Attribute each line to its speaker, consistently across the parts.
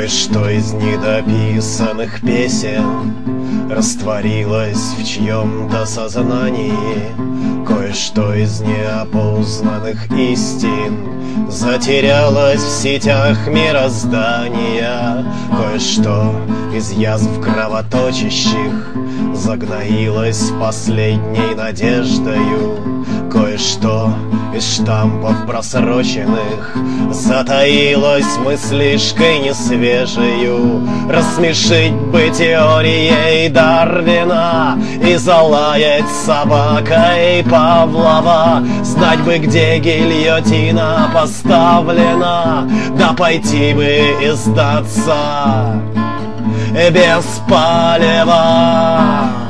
Speaker 1: Кое-что из недописанных песен растворилось в чьем-то сознании, кое-что из неопознанных истин затерялось в сетях мироздания, кое-что из язв кровоточащих загноилось последней надеждою, кое-что из штампов просроченных затаилось мыслишкой несвежею. Рассмешить бы теорией Дарвина и залаять собакой Павлова, знать бы, где гильотина поставлена, да пойти бы и сдаться без палева.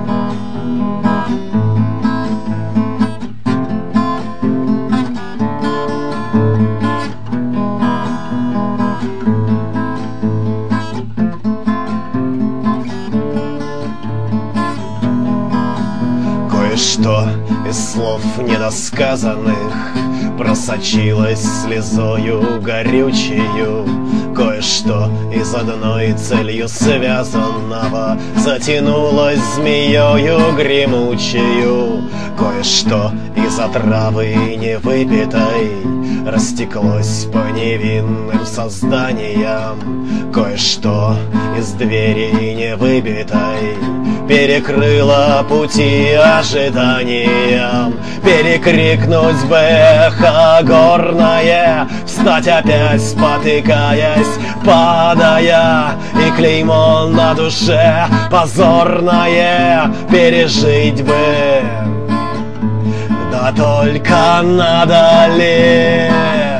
Speaker 1: Кое-что из слов недосказанных просочилось слезою горючею, кое-что из одной целью связанного затянулось змеёю гремучею, кое-что из отравы невыпитой растеклось по невинным созданиям, кое-что из двери невыбитой перекрыло пути ожиданиям. Перекрикнуть бы эхо горное, встать опять спотыкаясь, падая, и клеймо на душе позорное пережить бы. Да только надо ли?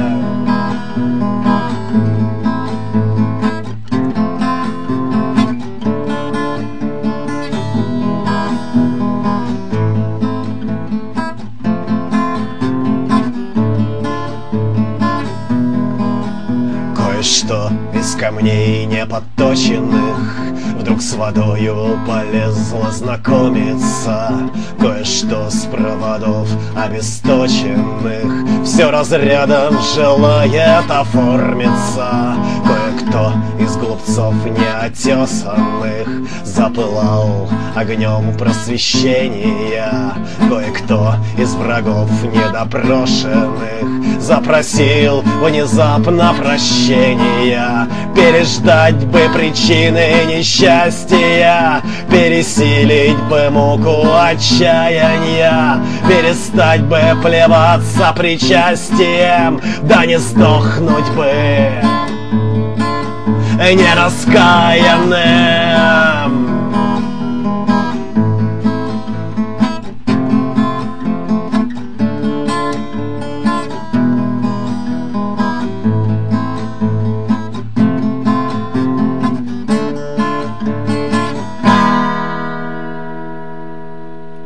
Speaker 1: Кое-что из камней неподточенных вдруг с водою полезло знакомиться, кое-что с проводов обесточенных все разрядом желает оформиться, кое-кто из глупцов неотесанных запылал огнем просвещения, кое-кто из врагов недопрошенных запросил внезапно прощения. Переждать бы причины несчастья, пересилить бы муку отчаяния, перестать бы плеваться причастием, да не сдохнуть бы нераскаянным.